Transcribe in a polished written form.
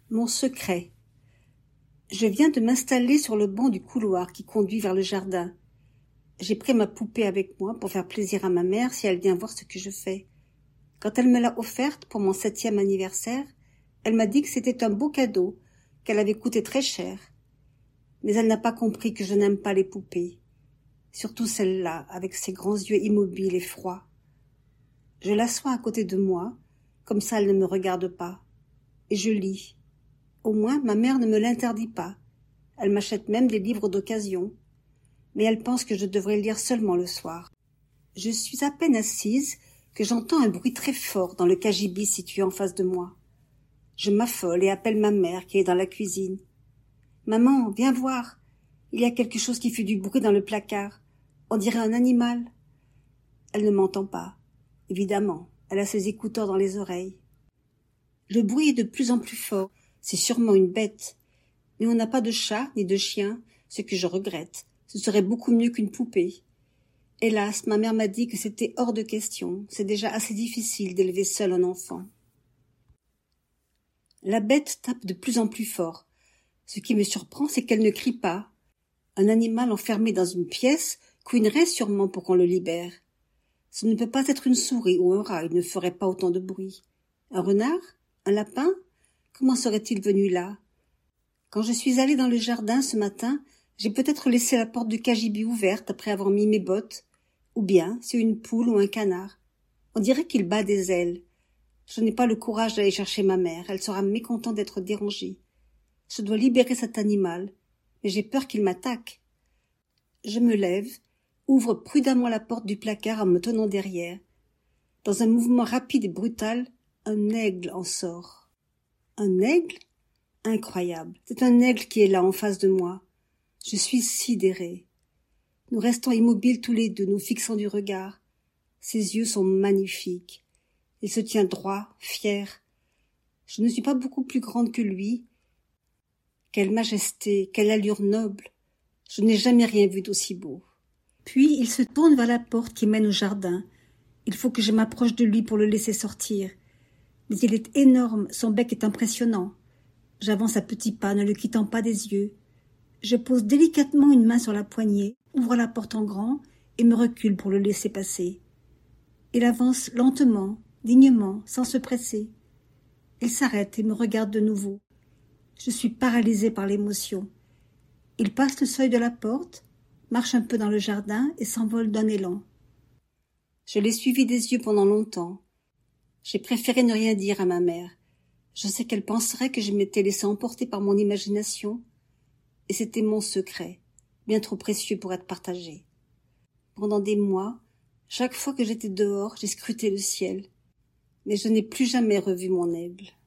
Mon secret. Je viens de m'installer sur le banc du couloir qui conduit vers le jardin. J'ai pris ma poupée avec moi pour faire plaisir à ma mère si elle vient voir ce que je fais. Quand elle me l'a offerte pour mon 7e anniversaire, elle m'a dit que c'était un beau cadeau, qu'elle avait coûté très cher. Mais elle n'a pas compris que je n'aime pas les poupées. Surtout celle-là, avec ses grands yeux immobiles et froids. Je l'assois à côté de moi, comme ça elle ne me regarde pas. Et je lis. Au moins, ma mère ne me l'interdit pas. Elle m'achète même des livres d'occasion. Mais elle pense que je devrais lire seulement le soir. Je suis à peine assise que j'entends un bruit très fort dans le cagibi situé en face de moi. Je m'affole et appelle ma mère qui est dans la cuisine. « Maman, viens voir. Il y a quelque chose qui fait du bruit dans le placard. On dirait un animal. » Elle ne m'entend pas. Évidemment, elle a ses écouteurs dans les oreilles. Le bruit est de plus en plus fort. C'est sûrement une bête. Mais on n'a pas de chat ni de chien, ce que je regrette. Ce serait beaucoup mieux qu'une poupée. Hélas, ma mère m'a dit que c'était hors de question. C'est déjà assez difficile d'élever seul un enfant. La bête tape de plus en plus fort. Ce qui me surprend, c'est qu'elle ne crie pas. Un animal enfermé dans une pièce couinerait sûrement pour qu'on le libère. Ce ne peut pas être une souris ou un rat, il ne ferait pas autant de bruit. Un renard? Un lapin? Comment serait-il venu là? Quand je suis allée dans le jardin ce matin, j'ai peut-être laissé la porte du cagibi ouverte après avoir mis mes bottes. Ou bien c'est une poule ou un canard. On dirait qu'il bat des ailes. Je n'ai pas le courage d'aller chercher ma mère, elle sera mécontente d'être dérangée. Je dois libérer cet animal, mais j'ai peur qu'il m'attaque. Je me lève, ouvre prudemment la porte du placard en me tenant derrière. Dans un mouvement rapide et brutal, un aigle en sort. Un aigle? Incroyable, c'est un aigle qui est là en face de moi. Je suis sidérée. Nous restons immobiles tous les deux, nous fixant du regard. Ses yeux sont magnifiques. Il se tient droit, fier. Je ne suis pas beaucoup plus grande que lui. Quelle majesté, quelle allure noble. Je n'ai jamais rien vu d'aussi beau. Puis il se tourne vers la porte qui mène au jardin. Il faut que je m'approche de lui pour le laisser sortir. Mais il est énorme, son bec est impressionnant. J'avance à petits pas, ne le quittant pas des yeux. Je pose délicatement une main sur la poignée, ouvre la porte en grand et me recule pour le laisser passer. Il avance lentement, dignement, sans se presser. Il s'arrête et me regarde de nouveau. Je suis paralysée par l'émotion. Il passe le seuil de la porte, marche un peu dans le jardin et s'envole d'un élan. Je l'ai suivi des yeux pendant longtemps. J'ai préféré ne rien dire à ma mère. Je sais qu'elle penserait que je m'étais laissé emporter par mon imagination, et c'était mon secret, bien trop précieux pour être partagé. Pendant des mois, chaque fois que j'étais dehors, j'ai scruté le ciel, mais je n'ai plus jamais revu mon aigle.